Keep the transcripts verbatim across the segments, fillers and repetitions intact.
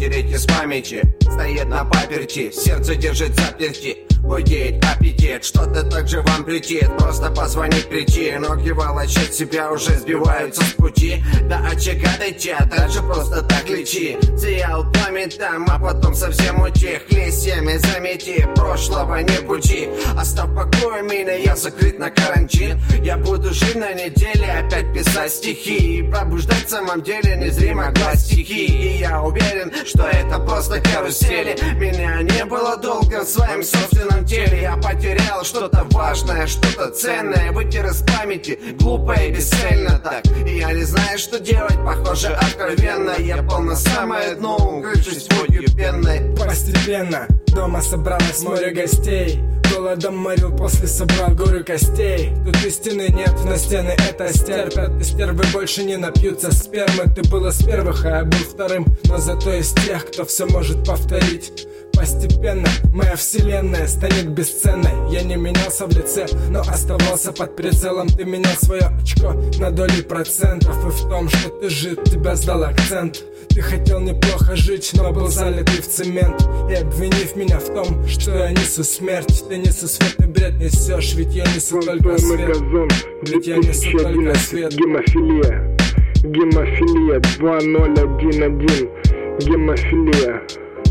вытереть из памяти. Стоит на паперти, сердце держит заперти. Будет аппетит, что-то также вам претит. Просто позвонить прийти, ноги волочат себя, уже сбиваются с пути. До очага дойти, а дальше просто так лечи. Сиял пламя там, а потом совсем утих. Листьями замети, прошлого не буди. Оставь в покое меня, я закрыт на карантин. Я буду жить на неделе, опять писать стихи и пробуждать в самом деле незримо глаз стихи. И я уверен, что это просто карусели. Меня не было долго в своем собственном теле. Я потерял что-то важное, что-то ценное. Вытер из памяти, глупо и бесцельно так. И я не знаю, что делать, похоже откровенно. Я пал на самое дно, укрывшись водью пенной. Постепенно дома собралось море гостей. Голодом морил, после собрал горы костей. Тут истины нет, но стены это стерпят. И стервы больше не напьются спермы. Ты был из первых, а я был вторым. Но зато из тех, кто все может повторить. Постепенно моя вселенная станет бесценной. Я не менялся в лице, но оставался под прицелом. Ты менял свое очко на доли процентов. И в том, что ты жив, тебя сдал акцент. Ты хотел неплохо жить, но был залитый в цемент. И обвинив меня в том, что я несу смерть. Ты несусветный бред несешь, ведь я несу только свет. Ведь я несу только свет. Гемофилия, гемофилия два ноль один один. Гемофилия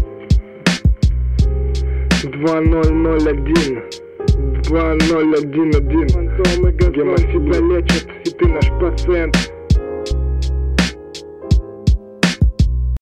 два ноль ноль один. два ноль один один. Гемофилия лечит, и ты наш пациент.